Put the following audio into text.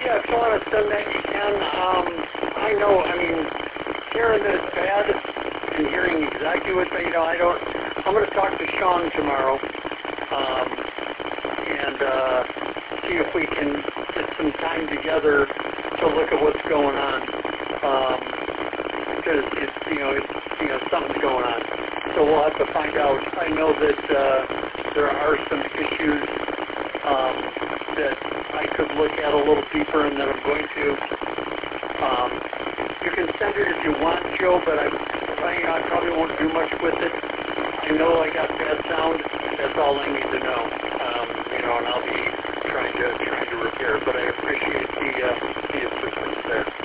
Yeah, if you want to send that, you can. I know, hearing that it's bad and hearing exactly what they, I'm going to talk to Sean tomorrow, and see if we can get some time together to look at what's going on. Because something's going on. So we'll have to find out. I know that there are some issues that I could look at a little deeper, and that I'm going to. You can send it if you want, Joe, but I probably won't do much with it. I know I got bad sound. That's all I need to know. And I'll be trying to repair. But I appreciate the assistance there.